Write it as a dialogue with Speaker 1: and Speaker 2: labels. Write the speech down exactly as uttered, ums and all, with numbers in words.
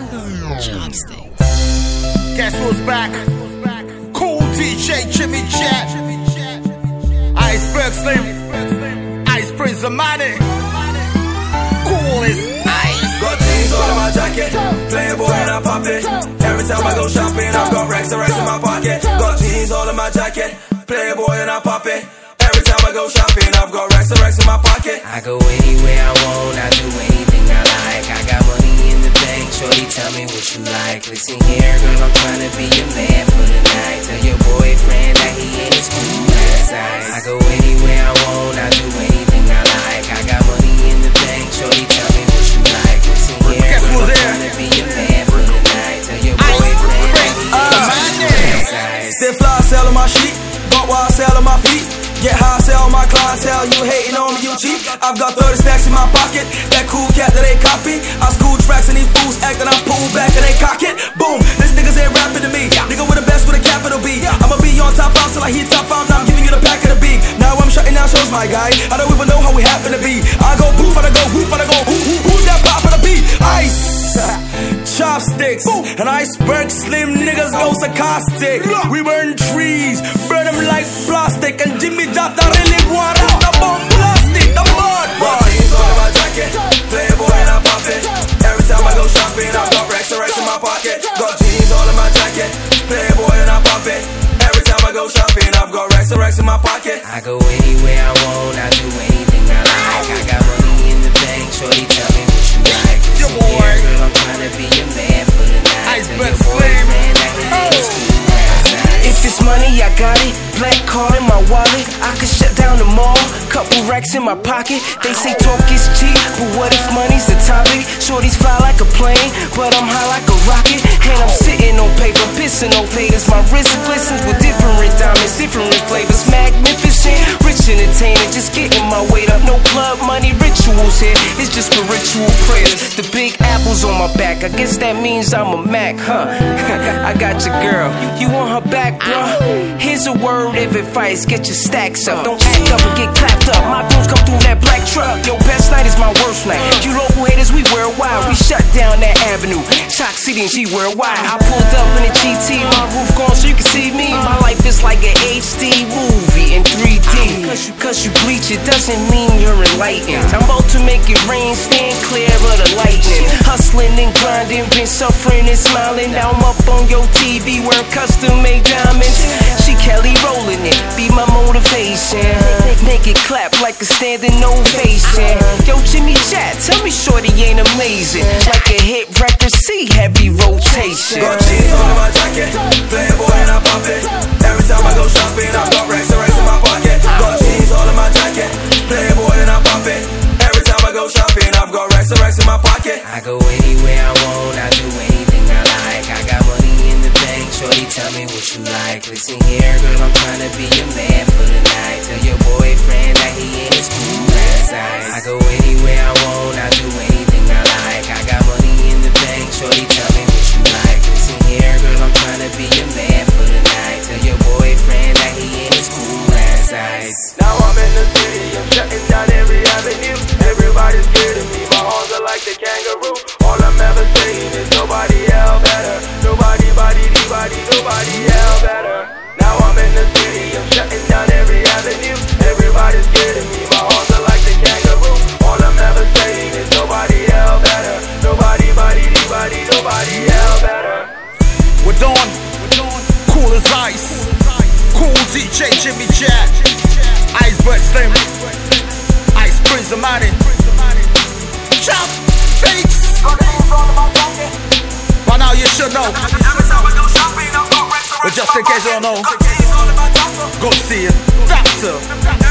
Speaker 1: Chopsticks.
Speaker 2: Guess who's back? Cool D J Jimmy Jet. Iceberg Slim. Ice Prince of Money. Cool as ice.
Speaker 3: Got jeans all in my jacket, Playboy and I pop it. Every time I go shopping, I've got racks and racks in my pocket. Got jeans all in my jacket, Playboy and I pop it. Every time I go shopping, I've got racks and racks in my pocket.
Speaker 1: I go anywhere I want, I do anything I like. I got money in the bank, shorty, tell me what you like. Listen here, girl, I'm trying to be your man for the night. Tell your boyfriend that he ain't as cool as I. I go anywhere I want, I do anything I like. I got money in the bank, shorty, tell me what you like. Listen here, girl, I'm trying to be your man for the night. Tell your boyfriend that he ain't as cool as I.
Speaker 3: Still fly, sell on my sheet, got wild, sell on my feet. Get high, sell my clientele, you hating on me, you cheap. I've got thirty stacks in my pocket, that cool cat that they copy. I school tracks and these fools act that I pull back and they cock it. Boom, this niggas ain't rapping to me. Nigga with the best with a capital B. I'ma be on top five till I hit top five, now I'm giving you the back of the beat. Now I'm shutting down shows, my guy. I don't even know how we happen to be. I go poof, I go whoop, I go who, who, who's that pop of the beat? Ice, chopsticks, and Iceberg Slim niggas go sarcastic. We burn trees, burn them like plastic, and Jimmy Jata really want us the bomb plastic, the mud. Got jeans all in my jacket, Playboy and I pop it. Every time I go shopping, I've got racks and racks in my pocket. Got jeans all in my jacket, Playboy and I pop it. Every time I go shopping, I've got racks and racks in my pocket.
Speaker 1: I go anywhere I want, I do anything I like. I got money in the bank, shorty, tell me what you like. Listen here, girl, I'm trying to be your man for the night. Tell your boyfriend that he ain't as cool as I.
Speaker 4: If it's money, I got it. Black card in my wallet. I could shut down the mall. Couple racks in my pocket. They say talk is cheap, but what if money's the topic? Shorties fly like a plane, but I'm high like a rocket. And I'm sitting on paper, pissing on platers. My wrist glistens with different diamonds, different flavors. Magnificent, rich entertainer, just getting my weight up. No club money rituals here. It's just the ritual prayers. The big apples on my back. I guess that means I'm a Mac, huh? I got your girl. You want her back, bro? Here's a word of advice, get your stacks up. Don't act up and get clapped up. My goons come through that black truck. Yo, best night is my worst night. You local haters, we worldwide. We shut down that avenue. Chalk City and G worldwide. I pulled up in a G T, my roof gone so you can see me. My life is like an H D movie in three D. Cause you, cause you bleach it doesn't mean you're enlightened. I'm about to make it rain, stand clear of the lightning. Hustling and grinding, been suffering and smiling. Now I'm up on your T V wearing custom made diamonds. She Kelly rolling it, be my motivation. Make it clap like a standing ovation. Yo, Jimmy Chat, tell me shorty ain't amazing. Like a hit record, see heavy rotation.
Speaker 3: Got jeans all in my jacket, Playboy and I pop it. Every time I go shopping, I've got racks and racks in my pocket. Got jeans all in my jacket, Playboy and I pop it. Every time I go shopping, I've got racks and racks in my pocket.
Speaker 1: I go anywhere I want, I do anything I like. I got money in the bank, shorty, tell me what you like. Listen here, girl, I'm trying to be your man for the night. Tell your boyfriend that he ain't as cool as I. I go anywhere I want, I do anything I like. I got money in the bank, shorty, tell me what you like. Listen here, girl, I'm trying to be your man for the night. Tell your boyfriend that he ain't as cool as I.
Speaker 3: Now I'm in the city, I'm shutting down every avenue. Everybody's scared of me, my arms are like the kangaroo. All I'm ever saying is nobody else better. Nobody, body, nobody, nobody else better. Now I'm in the city, I'm shutting down every avenue. Everybody's scared of me, my arms are like the kangaroo. All I'm ever saying is nobody else better. Nobody, body, nobody, nobody else better.
Speaker 2: We're done, cool as ice. Cool D J Jimmy Jet. Iceberg Slim. Ice Prince of Money. Chop fakes. By now you should know. But just in case you don't know, go see it. Doctor.